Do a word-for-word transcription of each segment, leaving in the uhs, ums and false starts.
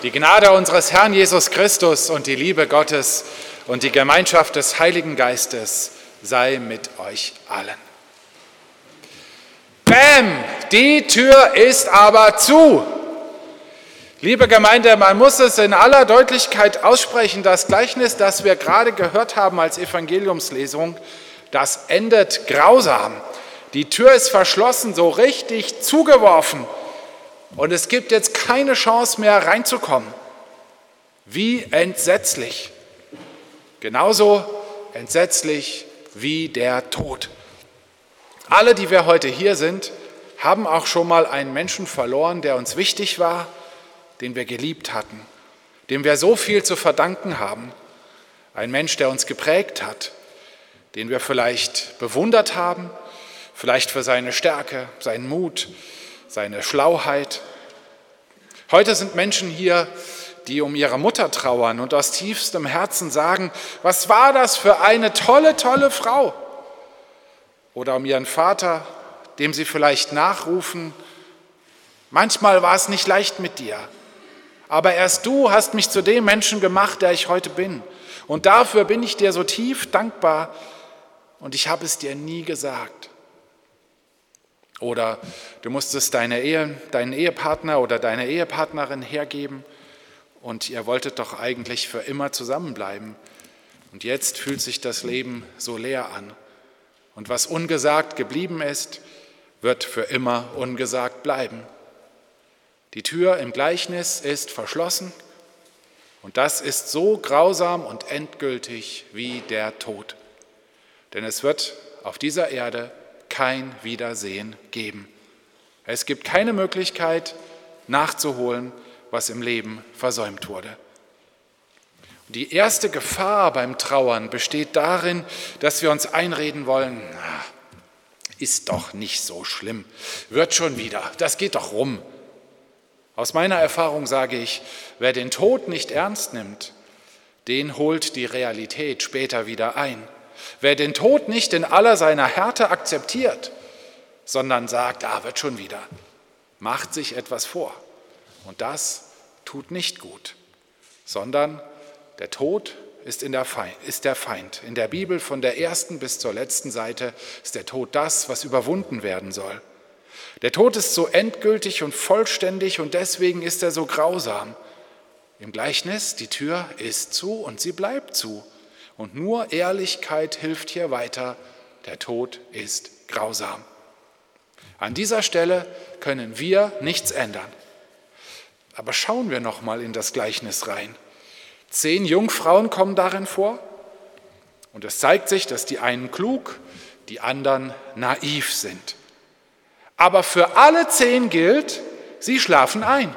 Die Gnade unseres Herrn Jesus Christus und die Liebe Gottes und die Gemeinschaft des Heiligen Geistes sei mit euch allen. Bäm, die Tür ist aber zu. Liebe Gemeinde, man muss es in aller Deutlichkeit aussprechen, das Gleichnis, das wir gerade gehört haben als Evangeliumslesung, das endet grausam. Die Tür ist verschlossen, so richtig zugeworfen. Und es gibt jetzt keine Chance mehr reinzukommen. Wie entsetzlich. Genauso entsetzlich wie der Tod. Alle, die wir heute hier sind, haben auch schon mal einen Menschen verloren, der uns wichtig war, den wir geliebt hatten, dem wir so viel zu verdanken haben. Ein Mensch, der uns geprägt hat, den wir vielleicht bewundert haben, vielleicht für seine Stärke, seinen Mut, seine Schlauheit. Heute sind Menschen hier, die um ihre Mutter trauern und aus tiefstem Herzen sagen, was war das für eine tolle, tolle Frau? Oder um ihren Vater, dem sie vielleicht nachrufen, manchmal war es nicht leicht mit dir, aber erst du hast mich zu dem Menschen gemacht, der ich heute bin. Und dafür bin ich dir so tief dankbar und ich habe es dir nie gesagt. Oder du musstest deine Ehe, deinen Ehepartner oder deine Ehepartnerin hergeben und ihr wolltet doch eigentlich für immer zusammenbleiben. Und jetzt fühlt sich das Leben so leer an. Und was ungesagt geblieben ist, wird für immer ungesagt bleiben. Die Tür im Gleichnis ist verschlossen und das ist so grausam und endgültig wie der Tod. Denn es wird auf dieser Erde kein Wiedersehen geben. Es gibt keine Möglichkeit nachzuholen, was im Leben versäumt wurde. Die erste Gefahr beim Trauern besteht darin, dass wir uns einreden wollen, na, ist doch nicht so schlimm, wird schon wieder, das geht doch rum. Aus meiner Erfahrung sage ich, wer den Tod nicht ernst nimmt, den holt die Realität später wieder ein. Wer den Tod nicht in aller seiner Härte akzeptiert, sondern sagt, ah, wird schon wieder, macht sich etwas vor. Und das tut nicht gut, sondern der Tod ist, in der Feind, ist der Feind. In der Bibel von der ersten bis zur letzten Seite ist der Tod das, was überwunden werden soll. Der Tod ist so endgültig und vollständig und deswegen ist er so grausam. Im Gleichnis, die Tür ist zu und sie bleibt zu. Und nur Ehrlichkeit hilft hier weiter. Der Tod ist grausam. An dieser Stelle können wir nichts ändern. Aber schauen wir noch mal in das Gleichnis rein. Zehn Jungfrauen kommen darin vor. Und es zeigt sich, dass die einen klug, die anderen naiv sind. Aber für alle zehn gilt, sie schlafen ein.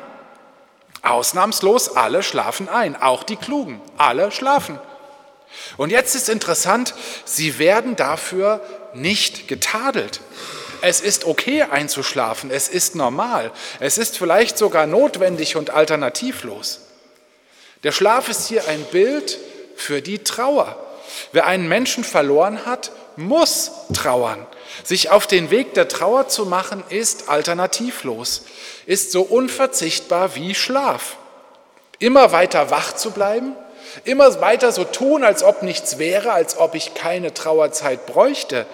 Ausnahmslos alle schlafen ein, auch die Klugen, alle schlafen. Und jetzt ist interessant, sie werden dafür nicht getadelt. Es ist okay einzuschlafen, es ist normal, es ist vielleicht sogar notwendig und alternativlos. Der Schlaf ist hier ein Bild für die Trauer. Wer einen Menschen verloren hat, muss trauern. Sich auf den Weg der Trauer zu machen, ist alternativlos, ist so unverzichtbar wie Schlaf. Immer weiter wach zu bleiben, immer weiter so tun, als ob nichts wäre, als ob ich keine Trauerzeit bräuchte,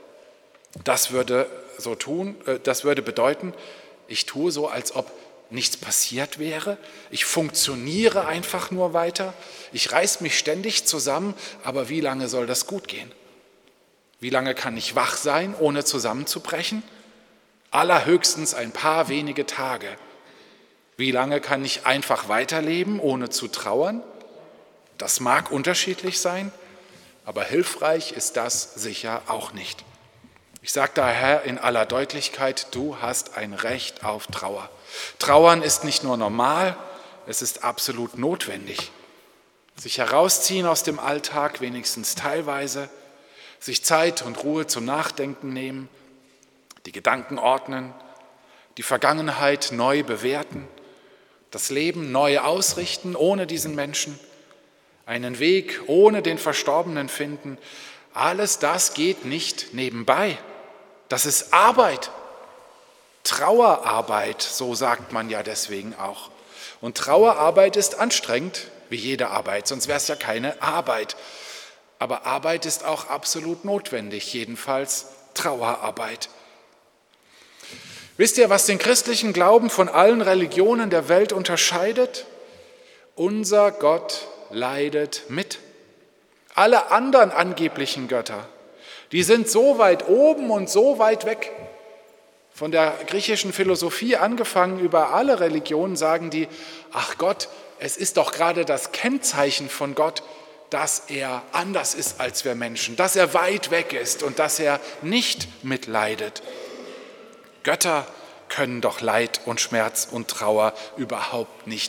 das würde so tun, das würde bedeuten, ich tue so, als ob nichts passiert wäre, ich funktioniere einfach nur weiter, ich reiß mich ständig zusammen, aber wie lange soll das gut gehen? Wie lange kann ich wach sein, ohne zusammenzubrechen? Allerhöchstens ein paar wenige Tage. Wie lange kann ich einfach weiterleben, ohne zu trauern? Das mag unterschiedlich sein, aber hilfreich ist das sicher auch nicht. Ich sage daher in aller Deutlichkeit, du hast ein Recht auf Trauer. Trauern ist nicht nur normal, es ist absolut notwendig. Sich herausziehen aus dem Alltag, wenigstens teilweise, sich Zeit und Ruhe zum Nachdenken nehmen, die Gedanken ordnen, die Vergangenheit neu bewerten, das Leben neu ausrichten ohne diesen Menschen, einen Weg ohne den Verstorbenen finden, alles das geht nicht nebenbei. Das ist Arbeit, Trauerarbeit, so sagt man ja deswegen auch. Und Trauerarbeit ist anstrengend, wie jede Arbeit, sonst wäre es ja keine Arbeit. Aber Arbeit ist auch absolut notwendig, jedenfalls Trauerarbeit. Wisst ihr, was den christlichen Glauben von allen Religionen der Welt unterscheidet? Unser Gott leidet mit. Alle anderen angeblichen Götter, die sind so weit oben und so weit weg. Von der griechischen Philosophie angefangen über alle Religionen sagen die, ach Gott, es ist doch gerade das Kennzeichen von Gott, dass er anders ist als wir Menschen, dass er weit weg ist und dass er nicht mitleidet. Götter können doch Leid und Schmerz und Trauer überhaupt nicht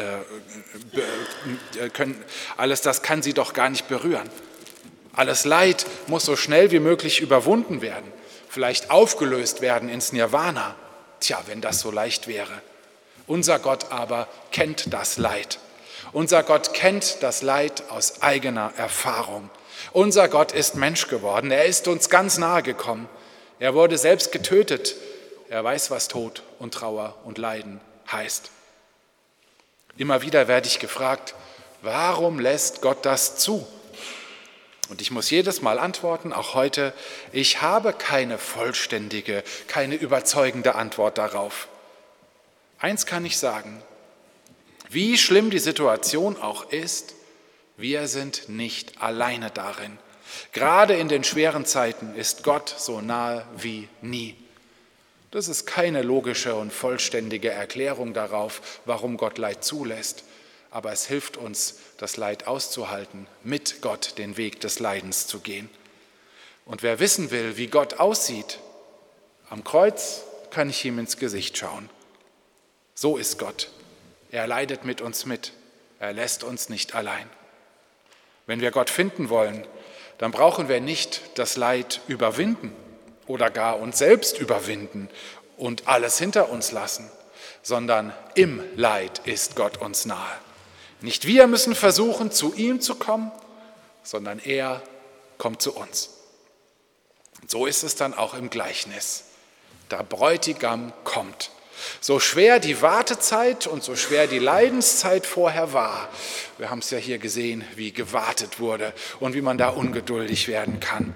äh, können. Alles das kann sie doch gar nicht berühren. Alles Leid muss so schnell wie möglich überwunden werden, vielleicht aufgelöst werden ins Nirvana. Tja, wenn das so leicht wäre. Unser Gott aber kennt das Leid. Unser Gott kennt das Leid aus eigener Erfahrung. Unser Gott ist Mensch geworden. Er ist uns ganz nahe gekommen. Er wurde selbst getötet. Er weiß, was Tod und Trauer und Leiden heißt. Immer wieder werde ich gefragt, warum lässt Gott das zu? Und ich muss jedes Mal antworten, auch heute, ich habe keine vollständige, keine überzeugende Antwort darauf. Eins kann ich sagen, wie schlimm die Situation auch ist, wir sind nicht alleine darin. Gerade in den schweren Zeiten ist Gott so nahe wie nie. Das ist keine logische und vollständige Erklärung darauf, warum Gott Leid zulässt. Aber es hilft uns, das Leid auszuhalten, mit Gott den Weg des Leidens zu gehen. Und wer wissen will, wie Gott aussieht, am Kreuz kann ich ihm ins Gesicht schauen. So ist Gott. Er leidet mit uns mit. Er lässt uns nicht allein. Wenn wir Gott finden wollen, dann brauchen wir nicht das Leid überwinden oder gar uns selbst überwinden und alles hinter uns lassen, sondern im Leid ist Gott uns nahe. Nicht wir müssen versuchen, zu ihm zu kommen, sondern er kommt zu uns. So ist es dann auch im Gleichnis. Der Bräutigam kommt. So schwer die Wartezeit und so schwer die Leidenszeit vorher war, wir haben es ja hier gesehen, wie gewartet wurde und wie man da ungeduldig werden kann.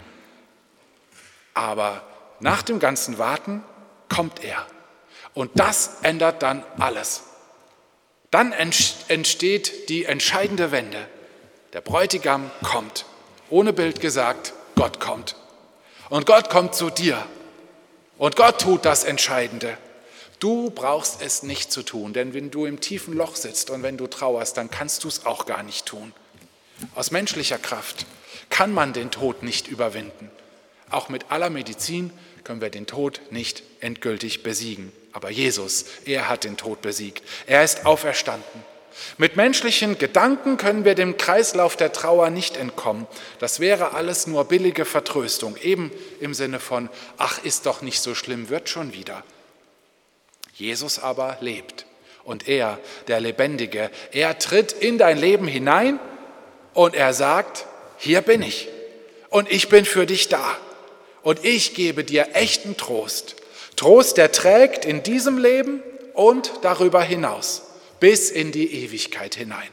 Aber nach dem ganzen Warten kommt er. Und das ändert dann alles. Dann entsteht die entscheidende Wende. Der Bräutigam kommt. Ohne Bild gesagt, Gott kommt. Und Gott kommt zu dir. Und Gott tut das Entscheidende. Du brauchst es nicht zu tun, denn wenn du im tiefen Loch sitzt und wenn du trauerst, dann kannst du es auch gar nicht tun. Aus menschlicher Kraft kann man den Tod nicht überwinden. Auch mit aller Medizin können wir den Tod nicht endgültig besiegen. Aber Jesus, er hat den Tod besiegt. Er ist auferstanden. Mit menschlichen Gedanken können wir dem Kreislauf der Trauer nicht entkommen. Das wäre alles nur billige Vertröstung, eben im Sinne von, ach, ist doch nicht so schlimm, wird schon wieder. Jesus aber lebt und er, der Lebendige, er tritt in dein Leben hinein und er sagt, hier bin ich und ich bin für dich da und ich gebe dir echten Trost. Trost, der trägt in diesem Leben und darüber hinaus, bis in die Ewigkeit hinein.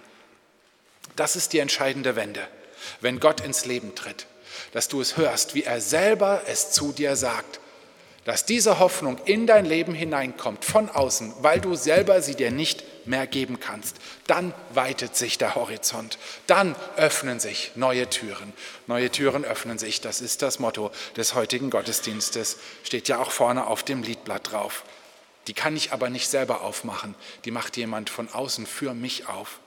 Das ist die entscheidende Wende, wenn Gott ins Leben tritt, dass du es hörst, wie er selber es zu dir sagt, dass diese Hoffnung in dein Leben hineinkommt, von außen, weil du selber sie dir nicht mehr geben kannst. Dann weitet sich der Horizont, dann öffnen sich neue Türen. Neue Türen öffnen sich, das ist das Motto des heutigen Gottesdienstes, steht ja auch vorne auf dem Liedblatt drauf. Die kann ich aber nicht selber aufmachen, die macht jemand von außen für mich auf.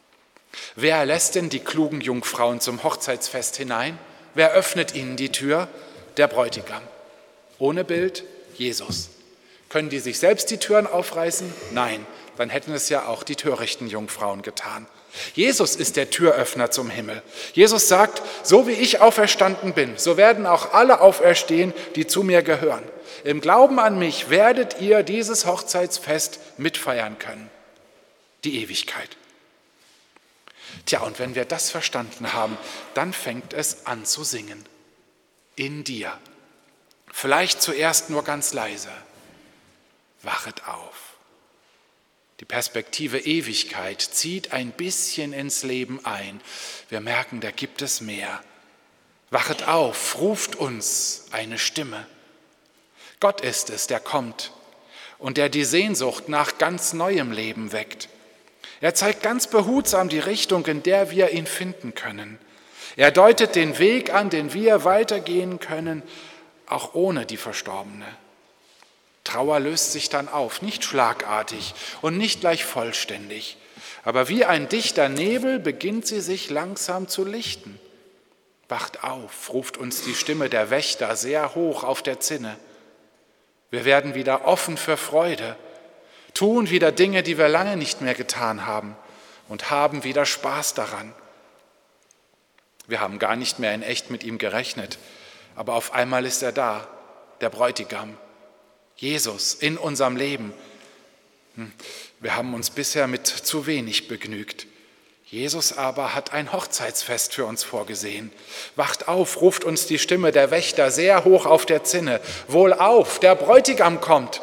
Wer lässt denn die klugen Jungfrauen zum Hochzeitsfest hinein? Wer öffnet ihnen die Tür? Der Bräutigam. Ohne Bild, Jesus. Können die sich selbst die Türen aufreißen? Nein, dann hätten es ja auch die törichten Jungfrauen getan. Jesus ist der Türöffner zum Himmel. Jesus sagt, so wie ich auferstanden bin, so werden auch alle auferstehen, die zu mir gehören. Im Glauben an mich werdet ihr dieses Hochzeitsfest mitfeiern können. Die Ewigkeit. Tja, und wenn wir das verstanden haben, dann fängt es an zu singen. In dir. Vielleicht zuerst nur ganz leise. Wachet auf. Die Perspektive Ewigkeit zieht ein bisschen ins Leben ein. Wir merken, da gibt es mehr. Wachet auf, ruft uns eine Stimme. Gott ist es, der kommt und der die Sehnsucht nach ganz neuem Leben weckt. Er zeigt ganz behutsam die Richtung, in der wir ihn finden können. Er deutet den Weg an, den wir weitergehen können, auch ohne die Verstorbene. Trauer löst sich dann auf, nicht schlagartig und nicht gleich vollständig, aber wie ein dichter Nebel beginnt sie sich langsam zu lichten. Wacht auf, ruft uns die Stimme der Wächter sehr hoch auf der Zinne. Wir werden wieder offen für Freude, tun wieder Dinge, die wir lange nicht mehr getan haben und haben wieder Spaß daran. Wir haben gar nicht mehr in echt mit ihm gerechnet, aber auf einmal ist er da, der Bräutigam, Jesus in unserem Leben. Wir haben uns bisher mit zu wenig begnügt. Jesus aber hat ein Hochzeitsfest für uns vorgesehen. Wacht auf, ruft uns die Stimme der Wächter sehr hoch auf der Zinne. Wohlauf, der Bräutigam kommt.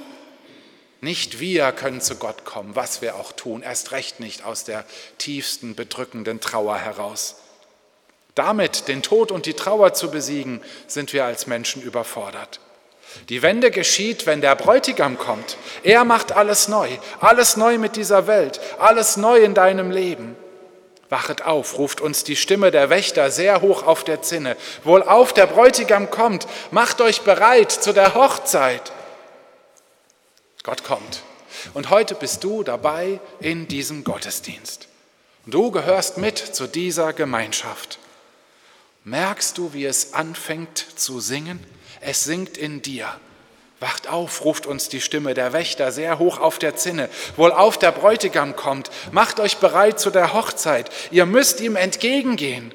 Nicht wir können zu Gott kommen, was wir auch tun, erst recht nicht aus der tiefsten, bedrückenden Trauer heraus. Damit, den Tod und die Trauer zu besiegen, sind wir als Menschen überfordert. Die Wende geschieht, wenn der Bräutigam kommt. Er macht alles neu, alles neu mit dieser Welt, alles neu in deinem Leben. Wachet auf, ruft uns die Stimme der Wächter sehr hoch auf der Zinne. Wohlauf, der Bräutigam kommt, macht euch bereit zu der Hochzeit. Gott kommt. Und heute bist du dabei in diesem Gottesdienst. Du gehörst mit zu dieser Gemeinschaft. Merkst du, wie es anfängt zu singen? Es singt in dir. Wacht auf, ruft uns die Stimme der Wächter sehr hoch auf der Zinne. Wohlauf, der Bräutigam kommt. Macht euch bereit zu der Hochzeit. Ihr müsst ihm entgegengehen.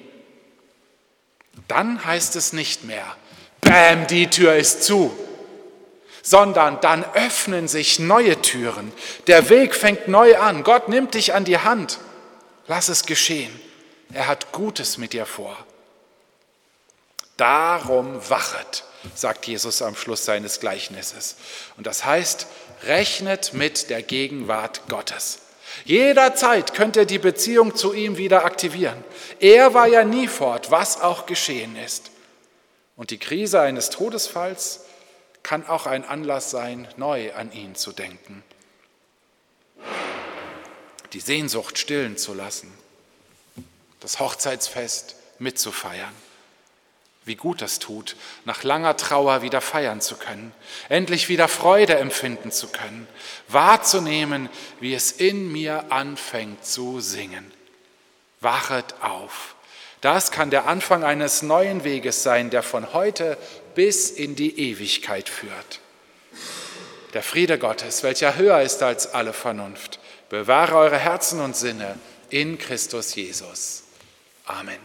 Dann heißt es nicht mehr, bäm, die Tür ist zu, sondern dann öffnen sich neue Türen. Der Weg fängt neu an. Gott nimmt dich an die Hand. Lass es geschehen. Er hat Gutes mit dir vor. Darum wachet, sagt Jesus am Schluss seines Gleichnisses. Und das heißt, rechnet mit der Gegenwart Gottes. Jederzeit könnt ihr die Beziehung zu ihm wieder aktivieren. Er war ja nie fort, was auch geschehen ist. Und die Krise eines Todesfalls kann auch ein Anlass sein, neu an ihn zu denken. Die Sehnsucht stillen zu lassen, das Hochzeitsfest mitzufeiern. Wie gut das tut, nach langer Trauer wieder feiern zu können, endlich wieder Freude empfinden zu können, wahrzunehmen, wie es in mir anfängt zu singen. Wachet auf. Das kann der Anfang eines neuen Weges sein, der von heute bis in die Ewigkeit führt. Der Friede Gottes, welcher höher ist als alle Vernunft, bewahre eure Herzen und Sinne in Christus Jesus. Amen.